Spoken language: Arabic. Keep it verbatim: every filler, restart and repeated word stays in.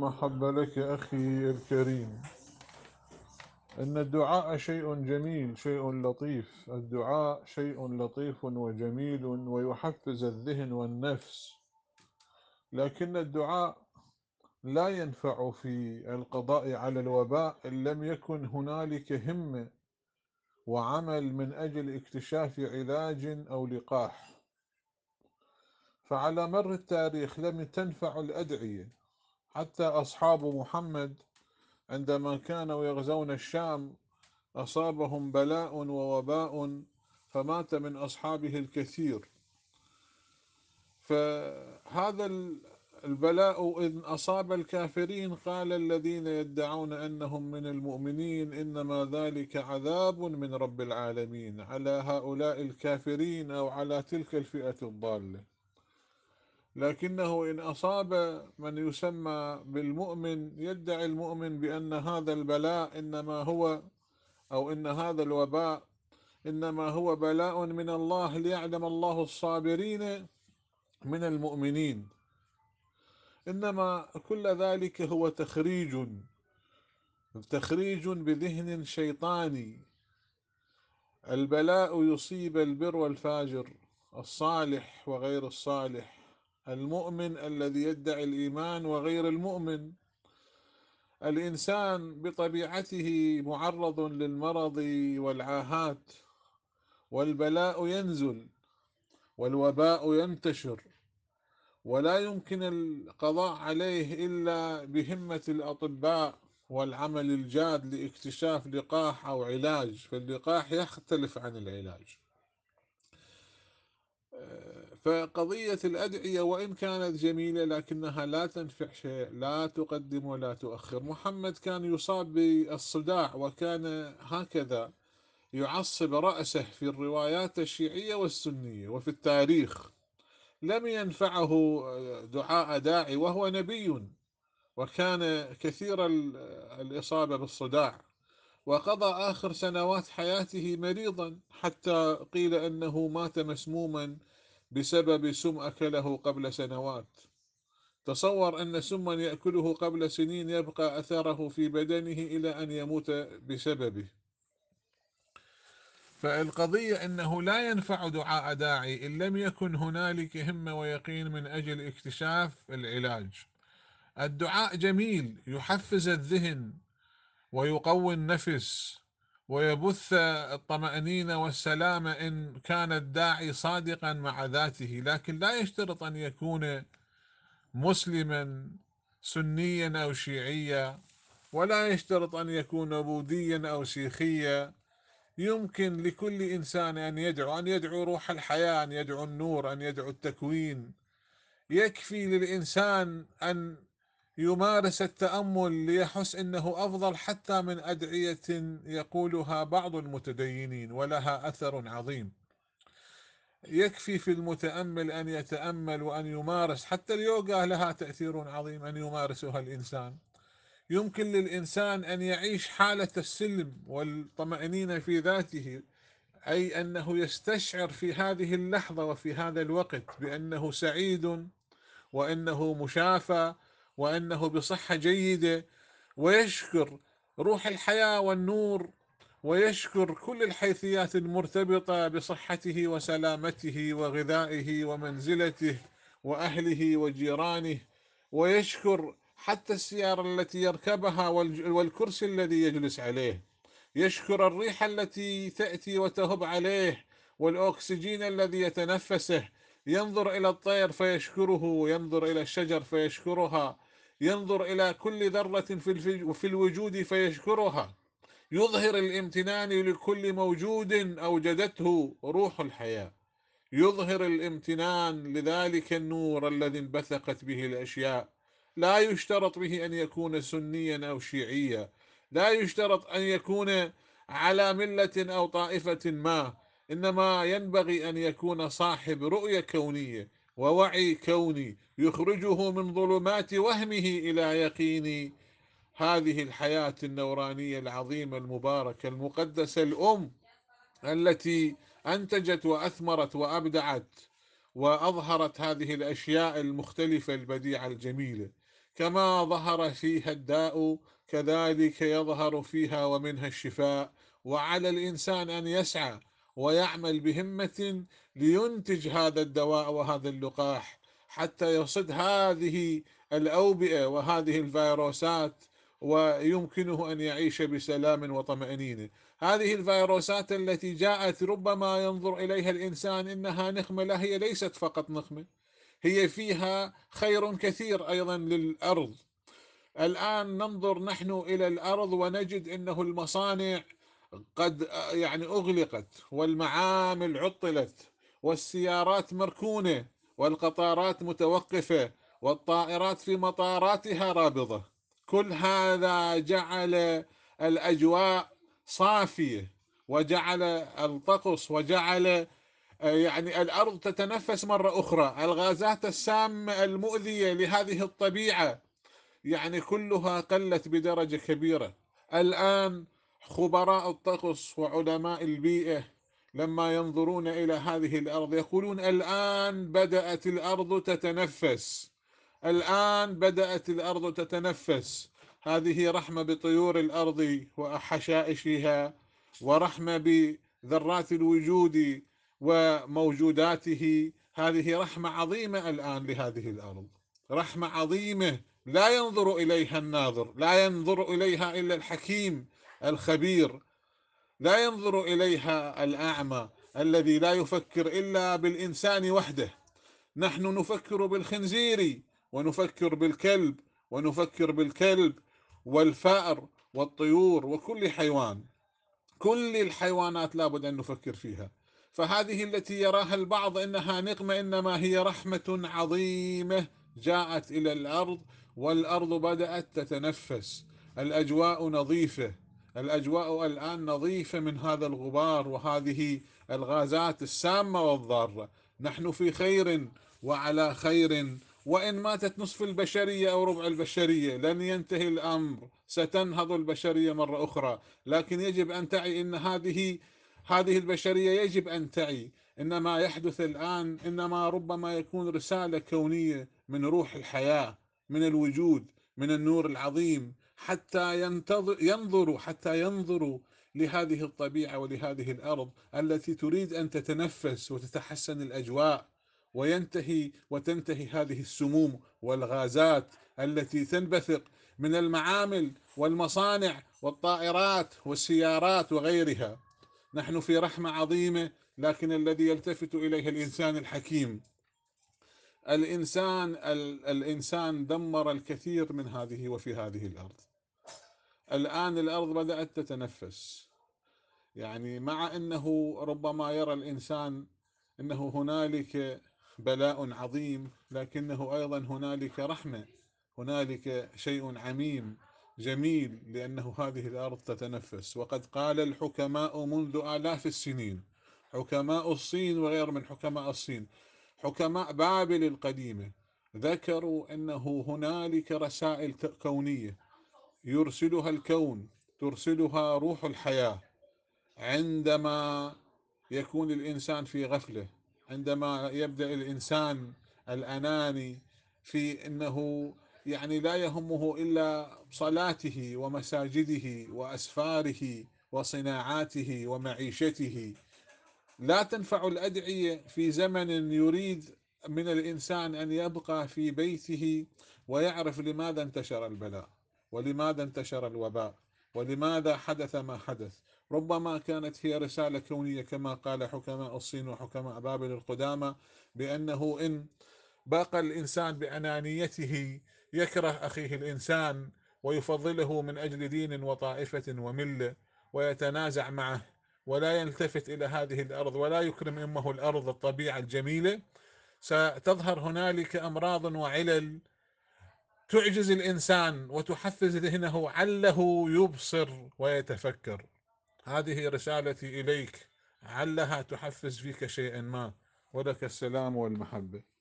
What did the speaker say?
أحب لك أخي الكريم. إن الدعاء شيء جميل، شيء لطيف. الدعاء شيء لطيف وجميل ويحفز الذهن والنفس، لكن الدعاء لا ينفع في القضاء على الوباء إن لم يكن هنالك همة وعمل من أجل اكتشاف علاج أو لقاح. فعلى مر التاريخ لم تنفع الأدعية، حتى أصحاب محمد عندما كانوا يغزون الشام أصابهم بلاء ووباء فمات من أصحابه الكثير. فهذا البلاء إذ أصاب الكافرين قال الذين يدعون أنهم من المؤمنين إنما ذلك عذاب من رب العالمين على هؤلاء الكافرين أو على تلك الفئة الضالة. لكنه إن أصاب من يسمى بالمؤمن يدعي المؤمن بأن هذا البلاء إنما هو أو إن هذا الوباء إنما هو بلاء من الله ليعلم الله الصابرين من المؤمنين. إنما كل ذلك هو تخريج تخريج بذهن شيطاني. البلاء يصيب البر والفاجر، الصالح وغير الصالح، المؤمن الذي يدعي الإيمان وغير المؤمن. الإنسان بطبيعته معرض للمرض والعاهات، والبلاء ينزل والوباء ينتشر، ولا يمكن القضاء عليه إلا بهمة الأطباء والعمل الجاد لاكتشاف لقاح أو علاج، فاللقاح يختلف عن العلاج. فقضية الأدعية وإن كانت جميلة لكنها لا تنفع شيء، لا تقدم ولا تؤخر. محمد كان يصاب بالصداع وكان هكذا يعصب رأسه في الروايات الشيعية والسنية وفي التاريخ. لم ينفعه دعاء داعي وهو نبي، وكان كثير الإصابة بالصداع، وقضى آخر سنوات حياته مريضا، حتى قيل أنه مات مسموما بسبب سم أكله قبل سنوات. تصور أن سما يأكله قبل سنين يبقى أثره في بدنه إلى أن يموت بسببه. فالقضية أنه لا ينفع دعاء داعي إن لم يكن هنالك همة ويقين من أجل اكتشاف العلاج. الدعاء جميل، يحفز الذهن ويقوي النفس ويبث الطمأنينة والسلامة إن كان الداعي صادقا مع ذاته، لكن لا يشترط أن يكون مسلما سنيا أو شيعيا، ولا يشترط أن يكون بوذيا أو سيخيا. يمكن لكل إنسان أن يدعو أن يدعو روح الحياة، أن يدعو النور، أن يدعو التكوين. يكفي للإنسان أن يمارس التأمل ليحس أنه أفضل حتى من أدعية يقولها بعض المتدينين ولها أثر عظيم. يكفي في المتأمل أن يتأمل وأن يمارس، حتى اليوغا لها تأثير عظيم أن يمارسها الإنسان. يمكن للإنسان أن يعيش حالة السلم والطمأنينة في ذاته، أي أنه يستشعر في هذه اللحظة وفي هذا الوقت بأنه سعيد وأنه مشافى وأنه بصحة جيدة، ويشكر روح الحياة والنور، ويشكر كل الحيثيات المرتبطة بصحته وسلامته وغذائه ومنزلته وأهله وجيرانه، ويشكر حتى السيارة التي يركبها والكرسي الذي يجلس عليه، يشكر الريح التي تأتي وتهب عليه والأكسجين الذي يتنفسه، ينظر إلى الطير فيشكره، ينظر إلى الشجر فيشكرها، ينظر إلى كل ذرة في الوجود فيشكرها، يظهر الامتنان لكل موجود أوجدته روح الحياة، يظهر الامتنان لذلك النور الذي انبثقت به الأشياء. لا يشترط به أن يكون سنيا أو شيعيا، لا يشترط أن يكون على ملة أو طائفة ما، إنما ينبغي أن يكون صاحب رؤية كونية ووعي كوني يخرجه من ظلمات وهمه إلى يقين هذه الحياة النورانية العظيمة المباركة المقدسة، الأم التي أنتجت وأثمرت وأبدعت وأظهرت هذه الأشياء المختلفة البديعة الجميلة. كما ظهر فيها الداء كذلك يظهر فيها ومنها الشفاء. وعلى الإنسان أن يسعى ويعمل بهمة لينتج هذا الدواء وهذا اللقاح، حتى يصد هذه الأوبئة وهذه الفيروسات، ويمكنه أن يعيش بسلام وطمأنينة. هذه الفيروسات التي جاءت ربما ينظر إليها الإنسان إنها نقمة، لا، هي ليست فقط نقمة، هي فيها خير كثير أيضا للأرض. الآن ننظر نحن إلى الأرض ونجد أنه المصانع قد يعني أغلقت، والمعامل عطلت، والسيارات مركونة، والقطارات متوقفة، والطائرات في مطاراتها رابضة. كل هذا جعل الأجواء صافية، وجعل الطقس، وجعل يعني الأرض تتنفس مرة أخرى. الغازات السامة المؤذية لهذه الطبيعة يعني كلها قلت بدرجة كبيرة. الآن خبراء الطقس وعلماء البيئة لما ينظرون إلى هذه الأرض يقولون الآن بدأت الأرض تتنفس، الآن بدأت الأرض تتنفس. هذه رحمة بطيور الأرض وحشائشها، ورحمة بذرات الوجود وموجوداته. هذه رحمة عظيمة الآن لهذه الأرض، رحمة عظيمة لا ينظر إليها الناظر، لا ينظر إليها إلا الحكيم الخبير، لا ينظر إليها الأعمى الذي لا يفكر إلا بالإنسان وحده. نحن نفكر بالخنزير، ونفكر بالكلب، ونفكر بالكلب والفأر والطيور وكل حيوان. كل الحيوانات لابد أن نفكر فيها. فهذه التي يراها البعض إنها نقمة، إنما هي رحمة عظيمة جاءت إلى الأرض، والأرض بدأت تتنفس. الأجواء نظيفة، الأجواء الآن نظيفة من هذا الغبار وهذه الغازات السامة والضارة. نحن في خير وعلى خير، وإن ماتت نصف البشرية أو ربع البشرية لن ينتهي الأمر، ستنهض البشرية مرة أخرى. لكن يجب أن تعي إن هذه هذه البشرية يجب أن تعي إن ما يحدث الآن إنما ربما يكون رسالة كونية من روح الحياة، من الوجود، من النور العظيم، حتى ينتظر ينظروا حتى ينظروا لهذه الطبيعة ولهذه الأرض التي تريد أن تتنفس وتتحسن الأجواء، وينتهي وتنتهي هذه السموم والغازات التي تنبثق من المعامل والمصانع والطائرات والسيارات وغيرها. نحن في رحمة عظيمة، لكن الذي يلتفت إليه الإنسان الحكيم. الإنسان الإنسان دمر الكثير من هذه وفي هذه الأرض. الآن الأرض بدأت تتنفس، يعني مع أنه ربما يرى الإنسان أنه هنالك بلاء عظيم، لكنه أيضا هنالك رحمة، هنالك شيء عميم جميل، لأنه هذه الأرض تتنفس. وقد قال الحكماء منذ آلاف السنين، حكماء الصين وغير من حكماء الصين، حكماء بابل القديمة، ذكروا أنه هنالك رسائل كونية يرسلها الكون، ترسلها روح الحياة عندما يكون الإنسان في غفلة، عندما يبدأ الإنسان الأناني في أنه يعني لا يهمه إلا صلاته ومساجده وأسفاره وصناعاته ومعيشته. لا تنفع الأدعية في زمن يريد من الإنسان أن يبقى في بيته ويعرف لماذا انتشر البلاء، ولماذا انتشر الوباء، ولماذا حدث ما حدث. ربما كانت هي رسالة كونية كما قال حكماء الصين وحكماء بابل القدامى، بأنه إن بقى الإنسان بأنانيته يكره أخيه الإنسان ويفضله من أجل دين وطائفة وملة، ويتنازع معه، ولا يلتفت إلى هذه الأرض ولا يكرم أمه الأرض الطبيعة الجميلة، ستظهر هنالك أمراض وعلل تعجز الإنسان وتحفز ذهنه عله يبصر ويتفكر. هذه رسالتي إليك، علها تحفز فيك شيئا ما. ولك السلام والمحبة.